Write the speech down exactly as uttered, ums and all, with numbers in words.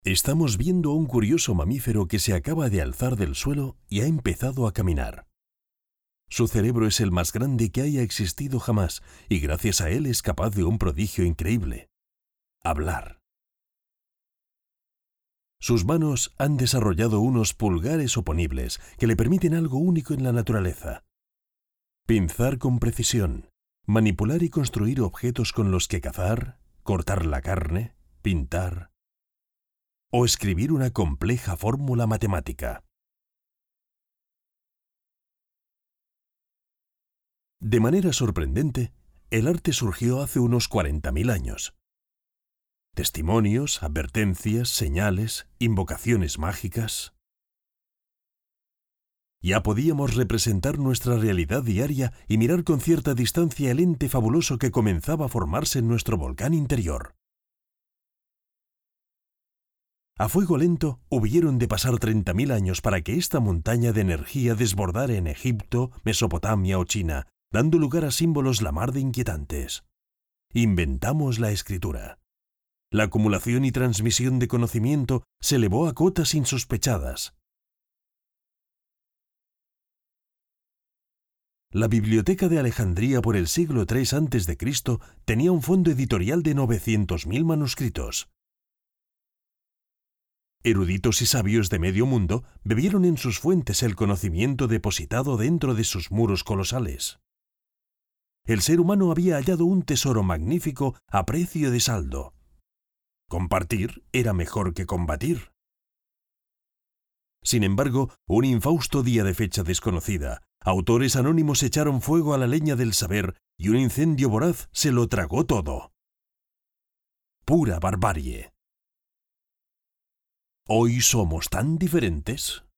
Estamos viendo a un curioso mamífero que se acaba de alzar del suelo y ha empezado a caminar. Su cerebro es el más grande que haya existido jamás y gracias a él es capaz de un prodigio increíble: hablar. Sus manos han desarrollado unos pulgares oponibles que le permiten algo único en la naturaleza: pinzar con precisión, manipular y construir objetos con los que cazar, cortar la carne, pintar o escribir una compleja fórmula matemática. De manera sorprendente, el arte surgió hace unos cuarenta mil años. Testimonios, advertencias, señales, invocaciones mágicas. Ya podíamos representar nuestra realidad diaria y mirar con cierta distancia el ente fabuloso que comenzaba a formarse en nuestro volcán interior. A fuego lento hubieron de pasar treinta mil años para que esta montaña de energía desbordara en Egipto, Mesopotamia o China, dando lugar a símbolos la mar de inquietantes. Inventamos la escritura. La acumulación y transmisión de conocimiento se elevó a cotas insospechadas. La Biblioteca de Alejandría por el siglo tres antes de Cristo tenía un fondo editorial de novecientos mil manuscritos. Eruditos y sabios de medio mundo bebieron en sus fuentes el conocimiento depositado dentro de sus muros colosales. El ser humano había hallado un tesoro magnífico a precio de saldo. Compartir era mejor que combatir. Sin embargo, un infausto día de fecha desconocida, autores anónimos echaron fuego a la leña del saber y un incendio voraz se lo tragó todo. Pura barbarie. Hoy somos tan diferentes.